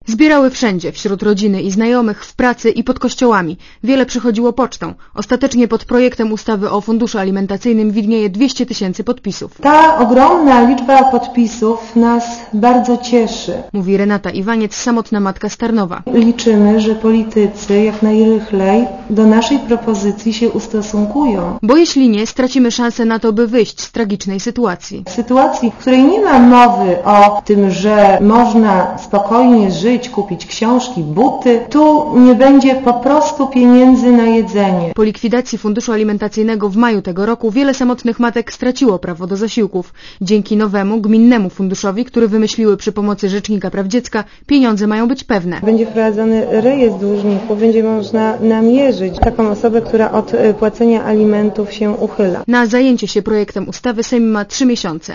Zbierały wszędzie, wśród rodziny i znajomych, w pracy i pod kościołami. Wiele przychodziło pocztą. Ostatecznie pod projektem ustawy o funduszu alimentacyjnym widnieje 200 000 podpisów. Ta ogromna liczba podpisów nas bardzo cieszy. Mówi Renata Iwaniec, samotna matka z Tarnowa. Liczymy, że politycy jak najrychlej do naszej propozycji się ustosunkują. Bo jeśli nie, stracimy szansę na to, by wyjść z tragicznej sytuacji. W sytuacji, w której nie ma mowy o tym, że można spokojnie żyć, kupić książki, buty, tu nie będzie po prostu pieniędzy na jedzenie. Po likwidacji funduszu alimentacyjnego w maju tego roku wiele samotnych matek straciło prawo do zasiłków. Dzięki nowemu, gminnemu funduszowi, który wymyśliły przy pomocy Rzecznika Praw Dziecka, pieniądze mają być pewne. Będzie wprowadzony rejestr dłużników, będzie można namierzyć taką osobę, która od płacenia alimentów się uchyla. Na zajęcie się projektem ustawy Sejm ma 3 miesiące.